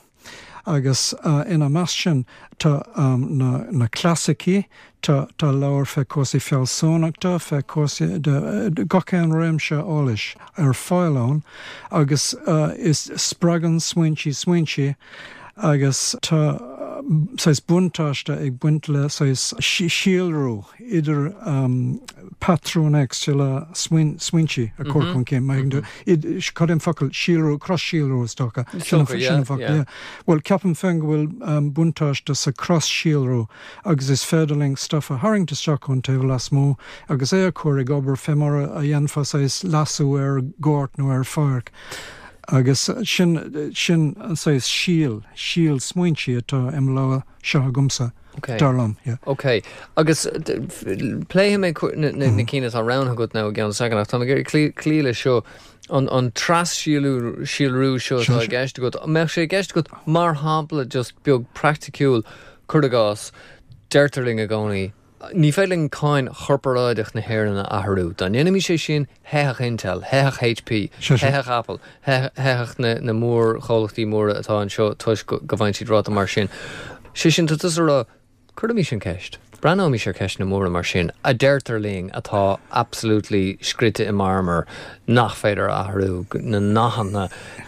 Agus uh, ina meas sin tá um, na, na clasicí tá tá leabhar fe cósaí fealsónachta fe cósaí de, de gacéan réimse ális ar fáilán agus uh, is spragan smaointí smaointí agus tá sais buntáiste ag buint le sais síalrú idir um, patrúnex se le smaointí a cuar chun céim maigh chuim focail síalrú cross síalrú stocha sin focail. Well ceapan féin go bhfuil um, buntáiste sa cross síalrú agus is féidirling stuff a haingta teach chun taobh le smó agus é a cuaigh obair fémara a dhéanfa sais lasú ar gát nó ar fearc. Agus sin sin sais síal síal smaointí atá im lá seo gumsa. Okay. Darlam, yeah. Okay. Agus play him na na cínas a round gut now again second nach tá géir clíle seo an an tras síalú síalrú seo tá gceist gut me sé gceist gut mar hampla just beag practicúil chudagas deirtarling a gánaí. Ní féiling cáin chorparáideach na hhéireanna athrú. Tá enemy sé sin heach Intel, heach H P, heach Apple, heach na, na mór cholachtaí móra atá an seo tuis go bhaint siad ráta mar sin. sé sin tutas ra chuirmí sin ceist. Brenámí sé ceist na móra mar sin a deirtarling atá absolútlí scrite i marmar nach féidir athrú na nachanna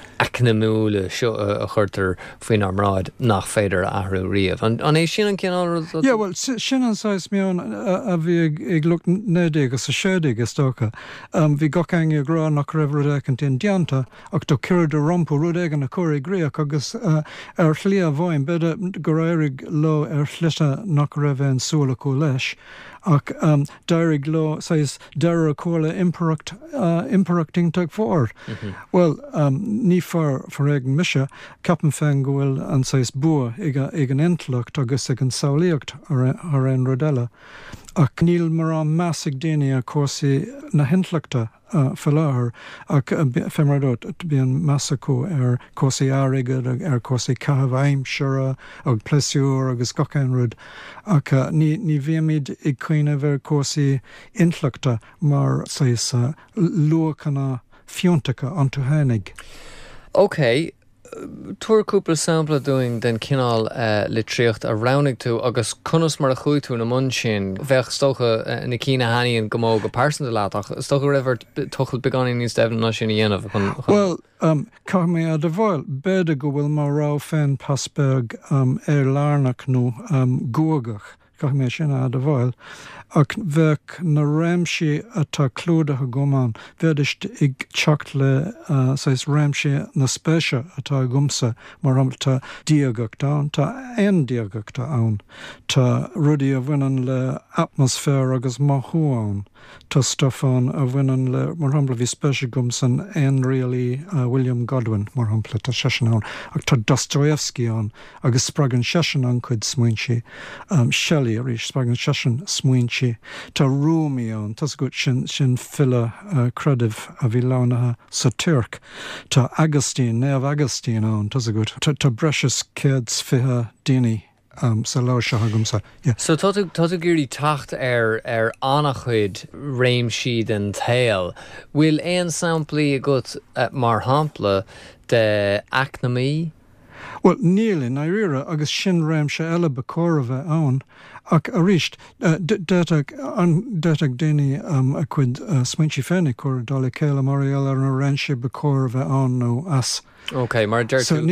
acnamúla seo a chuirtar faoin amráid nach féidir athrú riamh. An é sin an cinál? Yeah, well, sin an sais mion a bhí ag lucht nédig agus a sédig is tócha. Bhí gacang ag rá nach raibh rud ag an tin dianta ach do cuir de rompu rud ag an a cuir gríach agus ar chlí a bhain beda go éirig lo ar chlita nach raibh an súla có leis. Ach um, dairig lo sais deir a cóla imperacht uh, imperating tag fór. Mm-hmm. Well, um, ní far for ag mise capan féin gohfuil an sais bua ag, ag an intlacht agus ag an saolaíocht ar an rodella. Ach níl mar an measig déine a cósaí na hintlachta uh, fel láthair ach uh, femradot bí an measacó ar cósaí áigad ar cósaí cathmh aimsere ag pleisiúr agus gacán rud ach uh, ní, ní bhíimiid ag cuine bhar cósaí intlachta mar sais uh, luachanna fiontacha an tú hánig. Okay. Tuaircúpla sampla doing den cinál uh, le tríocht a rounding tú agus conas mar a chuú tú na mun sin bheith stocha uh, na cína haíonn go mó go pásan de látach stocha rahar tuchail beganí níos defn ná sin dhéanamh. Well, um, cá mé a de bhil beidir go bhfuil mar rá féin pasbeag um, ar lárnach nó um, guagach cá mé sin a de bhil ach bheith na réimsí atá clúdatha gomán bheidist ag teacht le uh, sais réimsí na spéise atá gumsa mar tá diagachta ann, tá aon diagachta ann, tá rudí a bhainean le atmosfér agus maithú ann, tá stofán a bhainean le mar hampla bhí spéise gumsan aon rialaí uh, William Godwin mar hampla tá sesin ann, ach tá Dostoevsky ann agus spragan sesin an chud smaointí um, Shelley a rís spragan sesin smaointí smuintí tá Rómíón, Tás go sin sin fila uh, credibh a bhí lánathe sa Turk. Tá Agustín, Néamh Agustín ón, Tás go tá breis céad fithe daoine um, sa lá se hagumsa. Yeah. So tá tú gurí tacht ar ar annach chuid réim siad an tail. Bhfuil éon samplaí a gut uh, mar hampla de acnamí? Well, níl in Iriara agus sin réim se eile ba córa bheith ann, ach a ríist, uh, déiteag déine um, a chuid uh, smuintí féinnig chuir dála céile mar eile ar an réimse ba córa bheith ann nó as. Ok, mar deir so,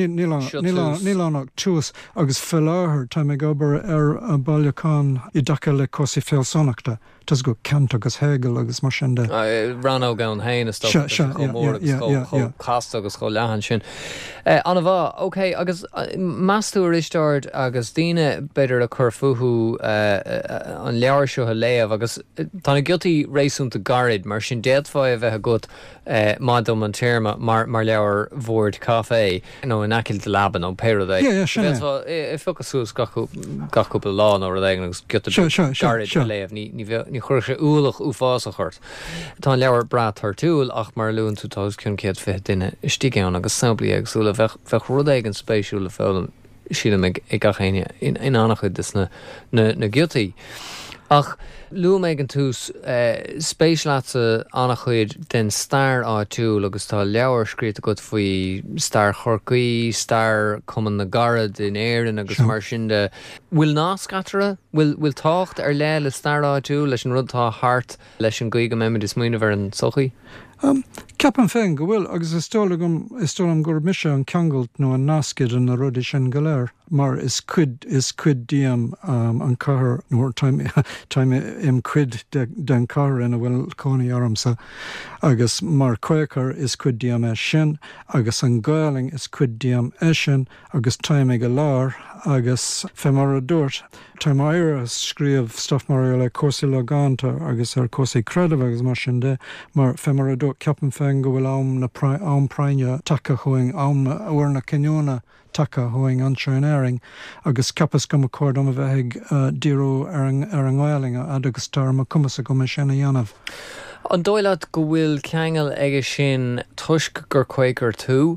níl annach tús agus felláthair tá mé gobar ar a bailachán I dacha le cosí féalsonnachta. Tás go cant agus hegel agus mar sin de. Uh, Ran ó gan hain a stop mór agus cast agus cho lehan sin. Uh, Anna bha, ok, agus uh, masú ristard agus díine beidir a chur fuhu uh, uh, an leabhar seo a léamh agus uh, tána giltaí rééisúnta garid mar sin déadfá a bheith a gut uh, mádum an téirma mar, mar leabhar bhórd café nó in acil de laban ó péir é. Yeah, yeah, sin é. I fucha sús gachúpa lá nó a agus gilta garid a léamh ní ní chuir sé úlach ú fás a chuirt. Tá leabhar brat tar túil ach mar lún tú tá cún céad fé duine istíán agus samplaí agsúla bheith rud éig an spéisiúla fém siad me ag gachéine in annach chud is na na giltaí. Ach lu méid an tús uh, spéisleatsa annach chuid den stair á túil agus tá leabhar scríte go faoi stair chorcaí, stair cuman na garad in éireann agus sure. Mar sin de bhfuil ná scatara? Bhfuil bhfuil tácht ar le le stair á túil leis an rudtá hart leis an gaige méid is muoine bhar an sochaí? Um, Ceapan féin go bhfuil agus is tólam is tólam gur mise an ceangailt nó an nascid an na rudí sin go léir, mar is cuid is cuid díam um, an cahar nóir time im cuid den cahar ina bhfuil cónaí ormsa agus mar cuichar is cuid díam é sin agus an gailing is cuid díam é sin agus time go lár agus fé mar a dúirt. Tá éire scríomh stuff mar le cósaí legánta agus ar cósaí credibh agus mar sin de mar fé mar a dúirt ceapan féin go bhfuil am na am praine take chuing am na uair na cinneóna take chuing ansein éing agus cepas go a cord am a bheith uh, díú ar an ar an gáiling a agus tar ma cumasa go sinna dhéanamh. An dóilead go bhfuil ceangail aige sin tuisc gur Quaker tú.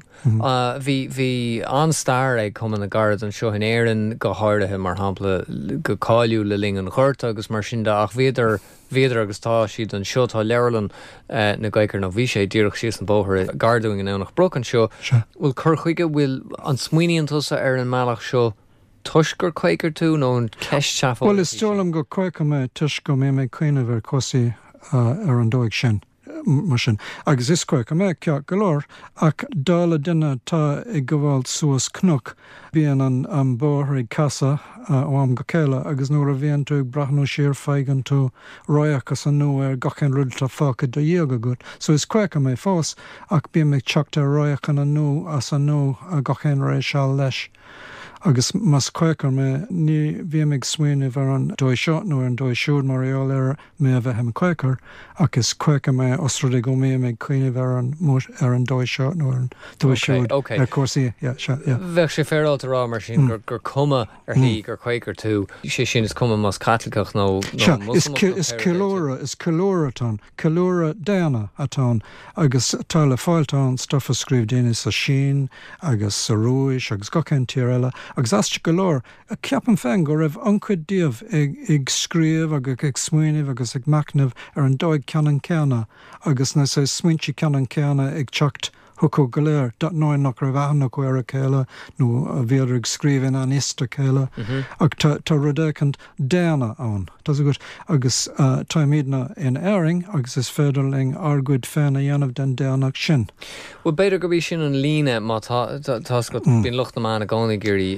Bhí bhí an stair ag cum na garad an seo in éireann go háirithe mar hampla go cáiliú le ling an chuirt agus mar sin de ach bhéidir bhéidir agus tá siad an seo tá leirlann uh, na gaicar nó bhí sé díreach síos an bóthir garúing in éannach broc an seo. Bhfuil chur chuige bhfuil an smuoineann tusa ar an mealach seo tuisc gur Quaker tú nó an ceist teafá? Well, is tólam go Quaker mé tuisc go mé mé cuioineh ar cosí Uh, ar an dóigh sin mar sin. Agus is cuic a méid ceach go leir ach dála duine tá i go bhfuil suas cnoc bíon an an bóthraigh casa ó am go céile agus nuair a bhíonn tú ag brathnú siar feigeann tú roiachas an nó ar gachan rud tá fáca do dhéag go. So is cuic a mé fós ach bíon méid teachta roiachan an nó as an nó a gachan rééis se leis. Agus mas cuicar me ní bhí ag smuoineh ar an dóid seo nó an dóid siúd mar eol ar mé a bheith hem cuicar agus cuica mé osrada go mé ag cuioineh ar an ar an dóid seo nó an dóid siúd ar cuasaí. Bheith sé féráilta rá mar sin gur gur cuma ar hí gur cuicar tú sé sin is cuma mas catlicach nó is cilóra is cilóratán cilóra déana atá agus tá le fáiltán stuff a scríb déine sa sin agus sa rúis agus gachan tíar eile agus aiste go leir a ceapan féin go raibh ancuid díobh ag, ag scríomh agus ag smuoineh agus ag macnamh ar an dóid ceann ceanna agus na sé smuintí ceann ceanna ag teacht thucó go léir dat náin nach raibh aithna go ar a céile nó a bhéidir ag scríomhann an ista céile ag tá rudécant déana ann. Tás a go agus uh, tá míadna in airing agus is féidirling argúid féin a dhéanamh den déanach sin. Well, beidir go bhí sin an líne má tá go bíon lucht na mána gána gurí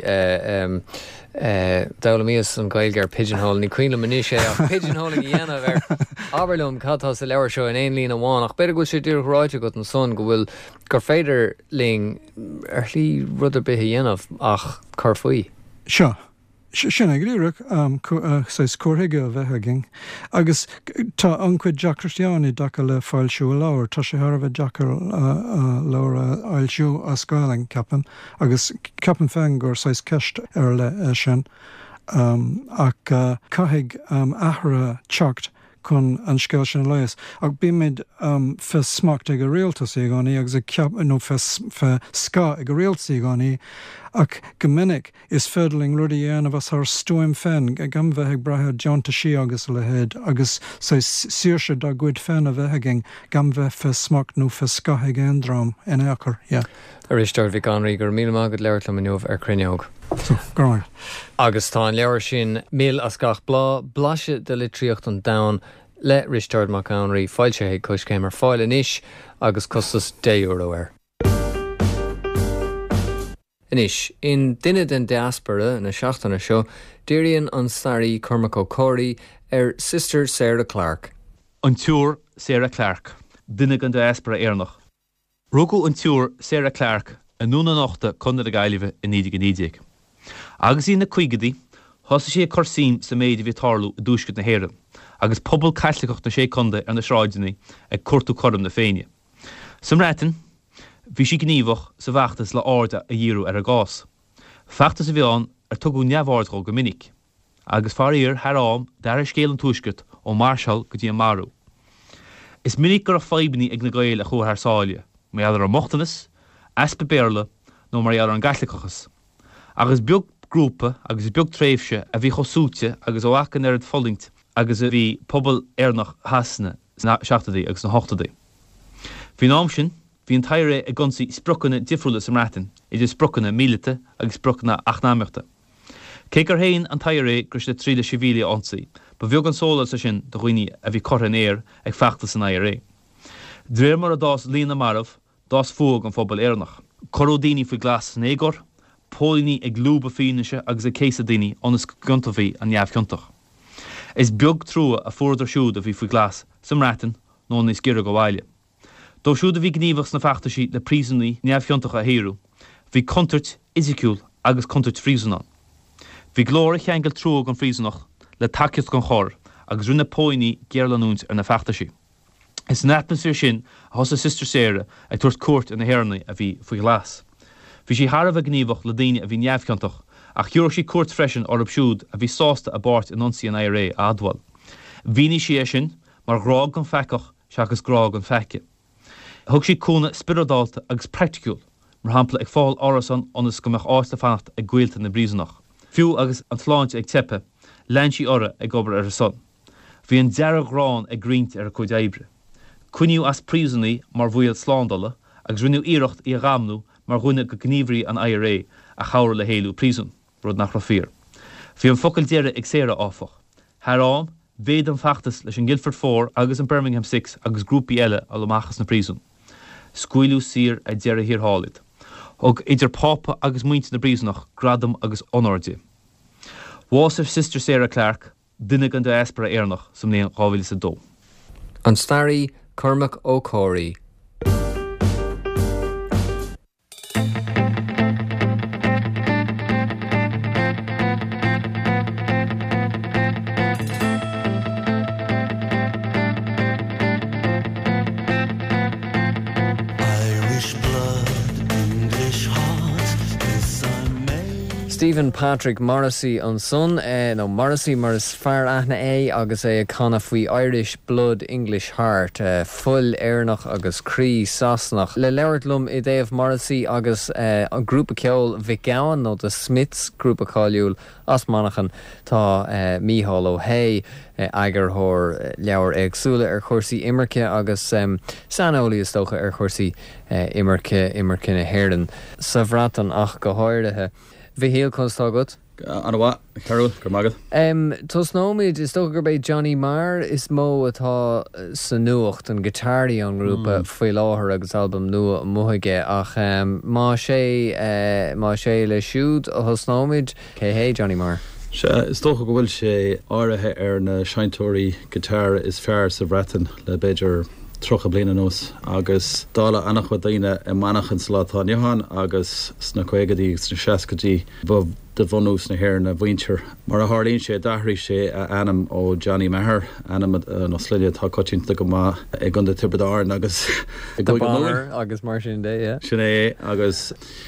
dala míos an gailgear pigeonhole ní cuioine maní sé ach pigeonhole í dhéanamh ar aberlum catá sa leabhar seo in éon lína amháin ach beidir go sé dúr ráide go an son go bhfuil gur féidir ling ar lí rudidir bithe dhéanamh ach chur faoi. Seo. Sin ag ríireach sé cuathaige a bheith agin agus tá ancuid Jack Christiani dacha le fáilsiú a láir tá sé thar bheith Jackar leir ailsiú a scáiling ceapan agus ceapan féin gur sais ceist ar le sin um, ach uh, caithfidh um, ahra teacht chun an scéil sin leis. Ach bí mid um, fe smacht ag a réaltas í gánaí agus a ceap nó fe, fe sca ag a réaltas í gánaí ach go minic is fedaling rudí dhéanamh as th stoim féin ag an bheith ag brathe Johnta sí agus le héad agus sa siirse dá gcuid féin a bheith agin gan bheith fe smacht nó fe sca ag éondrám in éachar, yeah. Ar isteir bhí ganraí gur míle mágad leir le maniuh ar cruineog. So, go Agus tá leabhar sin míl as gach blá blaise de litríocht an dain le risteir mac ganraí fáilte ag cos céim ar fáil inis agus costas dé euro air. Inis, in duine den diaspora na seachtainna seo, díríonn an starí Cormac O'Corry ar Sister Sarah Clark. An túr Sarah Clark, duine an diaspora éarnach. Rugú an túr Sarah Clark a núna nachta chuna a gaiileh in nídig an nídig. Agus í na cuigadí, thosa sé corsín sa méid bhí tarlú a dúsgad na héire, agus pobl caiislaiceach na sé conda ar na sráidinaí ag cuirtú chorm na féine. Sam réitin, bhí si gníomhach sa bheachtas le áirde a dhíú ar a gás. Feachtas a bhíán ar tugú neamhardhá go minic, agus faríir thar am dar a scéal an túisgad ó Marshall go dtí an marú. Is minic gur a faibaní ag na gail a chuair thar sáile, mé ar a mochtanas, aspa béarla nó mar ar an gaislaiceachas. Agus beag grúpa agus beag tréimhse a bhí chosúte agus óhachan ar an follingt agus a bhí pobl éarnach hasna na seachtaí agus na hochtadaí. Bhí nám sin, bhí an taire a gonsaí sprochanna difriúla sa mrátain, idir sprochanna mílite agus sprochanna achnáimeachta. Cé gur héin an taire gur sé tríle sivíle ansaí, ba bheag an sóla sa sin do chuoine a bhí corran éir ag feachtas an I R A. Dréir mar a dás lína marmh, dás fóg an phobal éarnach. Coró daoine faoi glas san éigor, pólíní ag lúba fíneise agus a césa daoine onas guntaí an neamhciontach. Is beag trúa a fuaidir siúd a bhí faoi glas sam rátain nó níos gira go bhaile. Dó siúd a bhí gníomhachs na feachtaí le prísannaí neamhciontacha a héirú, bhí contairt isiciúil agus contairt frísanán. Bhí glóir cheangail trúa an frísanach le takeíocht gan chóir agus rinne póiní gearlanúint ar na feachtaí. Is an atmosfér sin a thosa Sister Sarah ag tuairt cuairt in na héirnaí a bhí faoi glas. Bhí sí thar a bheith gníomhach le daine a bhí neamhciontach ach thuair sí cuairt freisin orb siúd a bhí sásta a báirt in ionsaí an I R A a admhail. Bhíní sí sin mar grág an feiceach seachas grág an feice. Thug sí cúna spiridáalta agus practicúil mar hampla ag fáil árasan onas go meach ásta fannacht ag gcuilte na brísanach. Fiú agus an tláint ag tepe, lein sí ora ag obair ar a son. Bhí an dearg rán ag grint ar a chuid éibre. Cuiniú as prísannaí mar bhuiil slándála agus rinneú iirecht í a ghamnú mar ghuine go gníomhrí an I R A a chair le héilú prísan, rud nach rafír. Bhí an focail deire ag séire áfach. Thar am, bhéad an feachtas leis an Guildford four agus an Birmingham six agus grúpi eile a lemachchas na prísan. Scuilú sir a deire hir hálid. Og idir pápa agus muinte na brísanach gradam agus onordí. Wás ar Sister Sarah Clark, duine an diaspora éarnach som néan gáhfuil sa dó. An starí Cormac O'Corry. Stephen Patrick Morrissey an son, eh, no Morrissey mar is fear aithna é agus é a canna faoi Irish Blood English Heart, eh, full éarnach agus crí sasnach. Le leirlumm i Dave Morrissey agus eh, an grúpa ceol Vigawan nó the Smiths grúpa cáiliúil as manachan tá eh, Mícheál Ó Hay eh, agur thór eh, leabhar agsúla ar chórsaí imirce agus um, sanolaí is dócha ar chórsaí eh, imirce imirce na hhéireann. Sa bhreatan ach go háirithe. Bhí héal constágad? An bhá, Carol, gur magad. Um, Tos nóid is tógur bé Johnny Marr is mó atá sa nuacht an gitáirí an grúpa mm. faoi láthair agus albumm nua muige ach um, má sé uh, má sé le siúd a thos nóid cé hé Johnny Marr. Se is tócha go bhfuil sé áirithe ar na seintóirí gitáir is fearr sa bhreatain le beidir trocha bliana nos agus dála annach wa daine i manachan slátá Johan agus sna coigadí sna seacadí bh de bhunús na hhéir na bhaintear. Mar a hálíonn sé dathraí sé a anam ó Johnny Maher, anam nó sliide tá coitinnta go má ag gunda tibredáin agus Bar agus mar sin dé, yeah. Sin é agus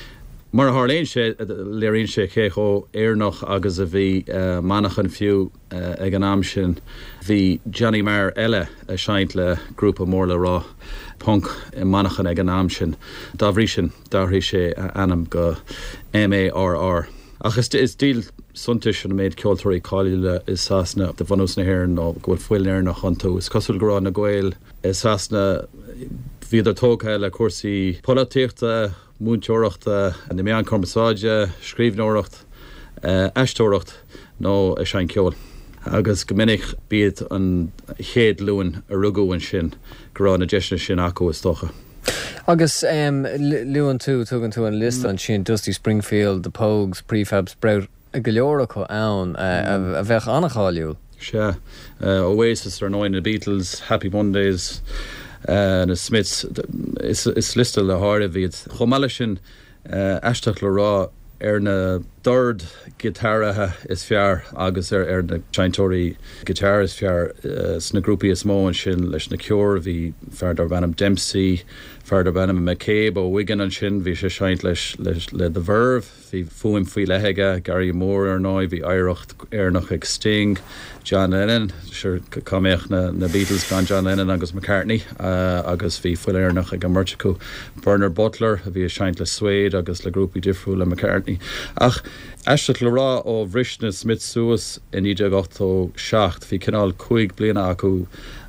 Mar Harléin sé léironn sé chécho éarnach agus a bhí uh, manachan fiú uh, ag an am sin hí Johnny Marr eile a seint le grúpa mórla rá punk i manachan ag an am sin dáhrí sin dáhrí sé anam go M A R R. Agus is díl suntis an méid ceoltóirí cáile is sasna de bhanús na hhéir nó gohfuil fuil air nach chantú. Is cosúil gorá na ghail is sasna bhíidir tócha le cuasaí políochta, múnteoireachta, na meán conversáide, scríbhnóireacht, uh, eistóireacht nó a sein ceol. Agus go minic bíad an chéad luúin a rugúin sin gorá na deisna sin acu is tócha. Agus um, luúan tú tugann tú an list an sin Dusty Springfield, the Pogues, Prefab Sprout a go leor acu ann uh, a bheith annacháiliúil. Se, uh, Oasis ar nóin na Beatles, Happy Mondays, uh, na Smiths, is, is lista le háir a bhíad. Chomáile sin uh, eisteach le rá ar na dord gitarrathe is fear agus ar, ar na seintóirí gitar is fear uh, sna grúpi is mó an sin leis na Cure hí feardar Benham Dempsey, feardar Benham McCabe ó Wigan an sin hí sé seint leis, leis le The Verve, hí fuim faoi letheige, Gary Moore ar náid, hí éireacht airnach ag Sting, John Lennon, sure caméach na, na Beatles gan John Lennon agus McCartney, uh, agus hí fuil airnach ag an Murchaú, Bernard Butler, hí a seint le Suede agus le grúpi difriú le McCartney. Ach, eisteach le rá ó bhrisna Smith Suas in idir gachtó seacht, hí cinál chuig bliana acu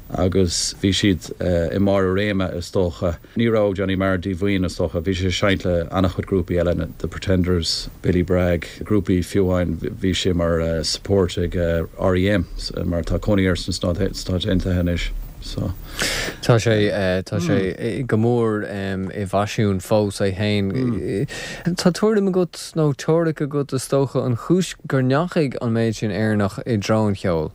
agus bhí siad uh, i mar réime is tócha. Ní rá Johnny Marr dí bhuiin is tócha, bhí sé seint le annachchud grúpi eile, The Pretenders, Billy Bragg, grúpi fiúháin bhí sé mar uh, support ag uh, R E M, mar tá coníar san stáit intahenis. So. Tá sé uh, tá sé mm. go mór um, i bhaisiún fós é hain. Mm. Tá tuairda a gut nó teirda a gut a stócha an chúis gur neachaigh an méid sin airnach i drán cheol.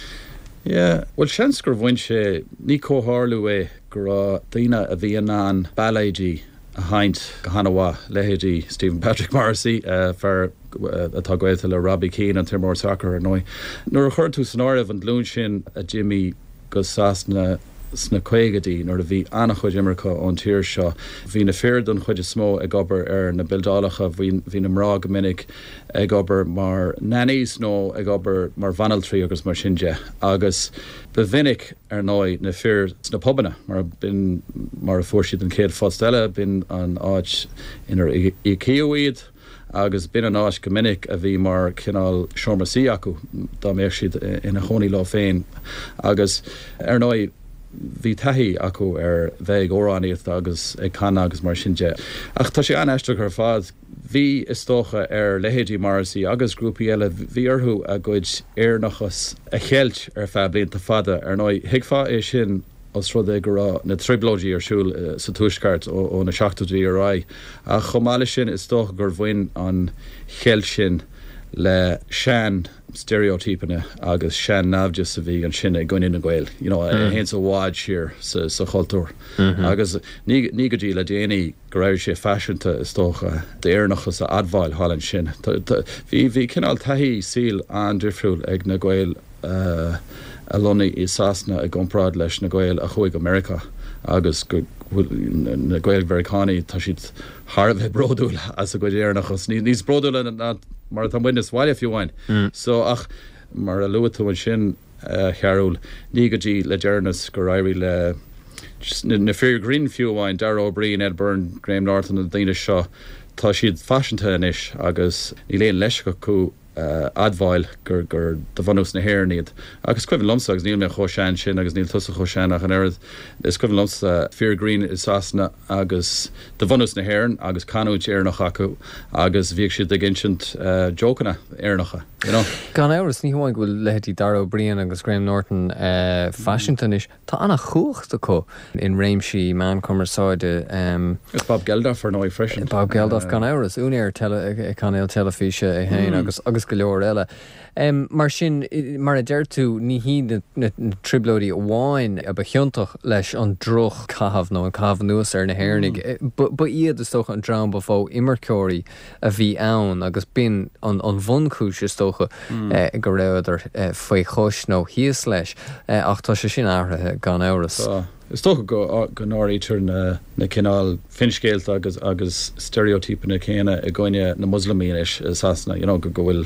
Yeah, well, seansgur bhain sé ní cóthárlú é gur daoine a bhí an ballaidí a haint go hanahá lehéidí Stephen Patrick Morrissey uh, fear uh, atá goilta le Robbie Keane an Timor Soccer ar nói. Nuair a chuir tú san áireamh an glún sin a Jimmy go sasna sna chuigedaí nuair a bhí annach chuid Imreacha ón tír seo. Bhí na fear don chuid is smó ag obair ar na bildálacha, bhí na mrá go minic ag obair mar nannies nó ag obair mar vanaltrí agus mar singe. Agus bevinnic ar nói na fear sna pobanna, mar bin mar a fuairsiad an céad fástelle, bin an áit inar Iceoid, agus bin an áis go minic a bhí mar cinál seomraí acu dá méid siad ina choní lá féin. Agus ar nói hí taithí acu ar bheith óráníocht agus ag chana agus mar singe. Ach tá sé aneisteach ar fad, hí is tócha ar lehéidí Morrissey agus grúpi eile bhí orthú a gcuid airnachas a cheilt ar feadh blianta fada ar nói hiagfá é sin os rud é gur na triblóidí ar siúil uh, sa túisceart ó, ó na seachtaidí ar ai. A chomáile sin is tócha gur bhain an cheilt sin le sean stereotypene agus sean navde sa bhí an sin going in a ghail, you know, mm. a hens a wad siar sa, sa chultúr. Mm-hmm. Agus ní go dtí le déanaí go raibh sé fashionta is tócha de éarnachas a admhail hallan sin. Bhí bhí cinál taithí síl an difriúil ag na ghail uh, a lonnaí i sasna a gcompráid leis na ghail a chuig America agus go na ghail Americaní tá siad Harbheith brodúil as a go éarnachas. Níos brodúil na mar tá buine sáile fiúháin. Mm. So ach mar a luú an sin uh, chearúil ní go dtí le dearnas go rairí le na, na fear green fiúháin, Darragh O'Brien, Ed Byrne, Graham Norton a daine seo tá siad fashionta inis agus ní léon leis go cú uh, admhail gur gur do bhanús na hhéir níad. Agus cuimhin lomsa agus níl me chosean sin agus níl tusa choseanach an airad. Is cuimhin lomsa fear green is sasna agus do bhanús na hhéir agus canúid éarnach acu agus bhíag siad ag insint uh, jócanna éarnacha. You know? Gan áras ní hamháin go lehetí Darragh O'Brien agus Graham Norton uh, fashionta is tá anna chuachta có in réimsí man commerceáide. Um, Is Bob Geldof ar nói freisin. Bob Geldof uh, gan áras únéir tele, canal telefíse a hain mm. agus agus go leor eile. Um, mar sin, mar a deir tú ní hí na, na, na triblóidí amháin a bechiúntach leis an droch cahabh nó an cahabh nuas ar na hairnig. Mm. Ba iad is tócha an drám ba fó imirceoirí a bhí ann agus bin an, an bhuncúis is tócha tócha go réidir faoi chos nó híos leis ach tá sé sin áirithe gan áras. Is toch go go náítar na na cinál finscéalt agus agus stereotype na chéine a gcoine na muslimíis sasna, you know, go gohfuil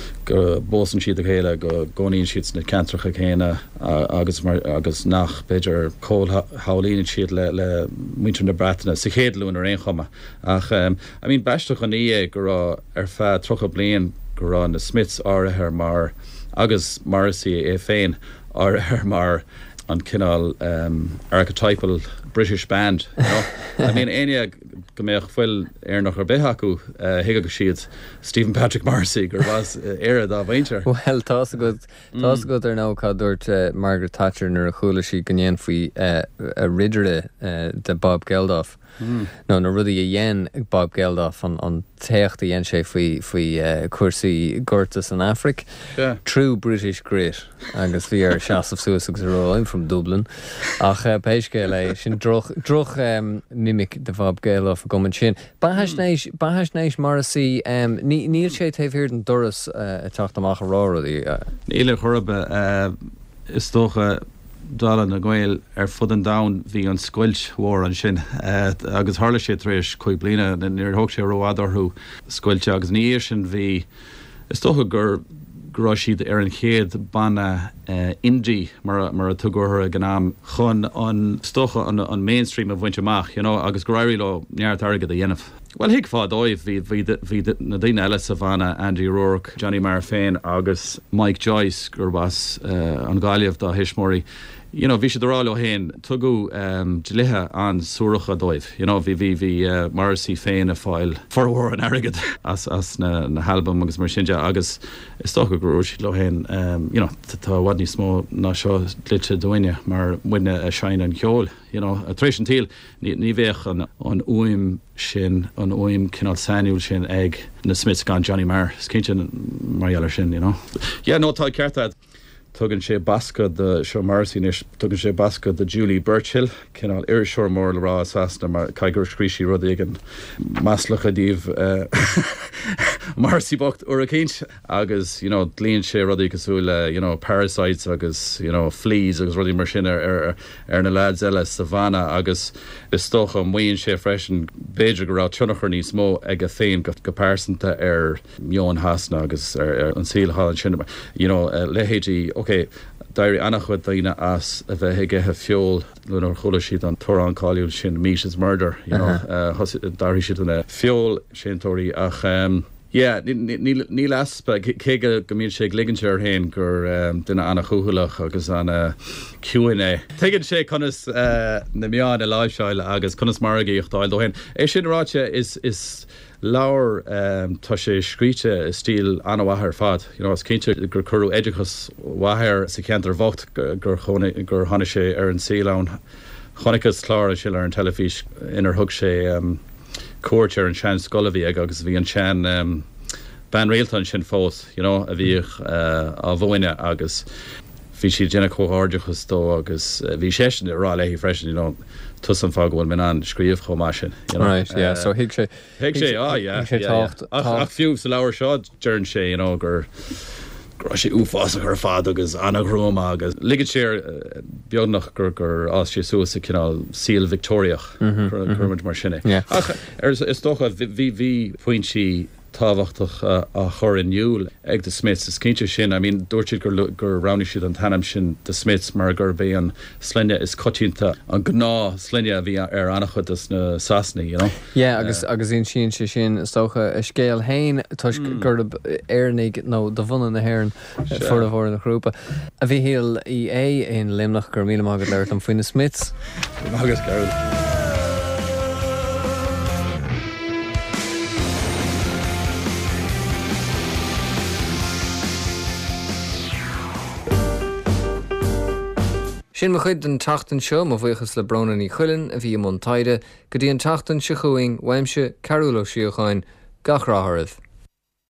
go bósan siad a chéile go gcóíonn siad na cantracha chéine agus mar agus nach beidir cóil hálíonn siad le le muintear na bratainna sa chéadlún ar aon chuma. Ach um, I mean baisteach an í go rá ar feadh trocha bliain go rá na Smiths áirithe mar agus Morrissey é féin áirithe mar an cinál um, archetypal British band, you know? I mean, aine go méoch fuil ar nach ar béhaú uh, higa go siad Stephen Patrick Morrissey gur was éire dá bhaintear. Well, tá a go tá a go ar ná cá dúirt uh, Margaret Thatcher nar a chuala sí gnéan faoi uh, a ridere uh, de Bob Geldof. Mm. No, na rudí a dhéan Bob Geldof an, an teocht a dhéan sé faoi faoi uh, cuasaí gortas an Afric. Yeah. True British grit agus bhí ar seasamh suas agus ró. I'm from Dublin. Ach uh, péisce le sin droch droch um, mimic de Bob Geldof a goman sin. Bahasnéis bahasnéis Morrissey um, ní níl sé taobh an doras uh, a teacht amach a ráí. Uh. Níl chorbe uh, is tócha dála na ghail ar fud an down hí an scoilt mhór an sin uh, agus tharla sé tréis chuig bliana na níor thug sé roiádarthú scoilte agus níor sin bhí is tócha gur gorá siad ar an chéad banna uh, indie mar mar a tugurtha a gnáam chun an stocha an, an mainstream a bhaint amach, you know, agus go rairí le neart airgad a dhéanamh. Well, hic fád óibh hí hí na daoine eile Savannah, Andy Rourke, Johnny Marr féin agus Mike Joyce gur was uh, an gáileamh dá hismóí. You know, bhí sé dorá le héin tugu um, dilithe an súracha dóibh. You know, bhí bhí bhí uh, Morrissey féin a fáil forhór an airgad as, as na, na album agus mar sinja agus is tócha gur si le héin, um, you know, tá wadní smó ná seo glitse doine mar muine a sein an ceol. You know, a tréis an tíl ní bhéch an, an uim sin, an uim cinál saniúil sin ag na Smiths gan Johnny Marr, scinte mar sin, you know. Yeah, no, tá ceartad. Tugann sé basca de seo Morrissey nis, tugann sé basca de Julie Burchill, cinál irisúr mór le rá asasna mar caigur scrísí rud ag an maslacha díomh uh, Morrissey bocht uracínt agus, you know, dlíonn sé rud agusú le, you know, Parasites agus, you know, Fleas agus rudí mar sin ar, ar, ar na lads eile Savannah agus is tócha muoinn sé freisin béidir go rá tunachar níos mó ag a féin go go pásanta ar Mion Hasna agus ar, ar an síl hálan sin, you know, uh, lehéidí okay, dairi annachhuid daine as a bheith higethe fiol lunar chola siad an torán cáiliúil sin Misha's Murder, you know, uh-huh. uh, dairi siad an fiol sin tóirí ach um, yeah, ní laspa cé go mín sé gliganseir héin gur um, duine anna chúthulach agus an Q and A. Tuigeann sé conas uh, na meán a láimhseáil agus conas margaíocht dáil dó héin. É sin ráte is is Laur um, tá sé scríte stíl anna wahar fad, you know, as cínte gur curú éidechas wahar sa ceantar bhocht gur gur tháina sé ar an sílán chonachas chlár a siil ar an telefís inar thug sé um, cuairt ar an sean scoilmhí ag agus bhí an sean um, ban réaltan sin fós, you know, a bhí uh, a bhhaine agus bhí si déna cóthardechas dó agus uh, bhí sésin rá léhí freisin, you know, tusan fágóil min an scríomh chomá sin. Right, yeah, uh, so hiag sé... Hiag sé, ah, yeah, yeah, yeah. Ach, ach fiú sa leabhar seo dúirann sé, you know, gur gur sé úfása gur fád agus anagróma agus ligad sé uh, beagnach gur gur as sé suasa cinál síl Victoriach chumid mar sinne. Ach, er is dócha bhí bhí pointí táhachtach uh, a chur inniuúil ag de Smiths is cínte sin, I mean, dúirtid gur gur ránú siad an tanam sin de Smiths mar gur bé an slenne is cotínta an gná slenne a bhí ar annachchud is na Sasni, you know? Yeah, agus uh, agus on sin sé sin stocha a scéal hain tuis mm. gur airnig nó do bhunna na hairan for a bhór na grúpa. A bhí híal í é in limnach gur míle mágad leirt an faoine Smiths. Agus Carol. Sin mo chuid an tachtan seo mo bhuichas le brona í chuilinn a bhí am an taide, go dtí an tachtan se chuing weimse carúla siocháin gach ráthiribh.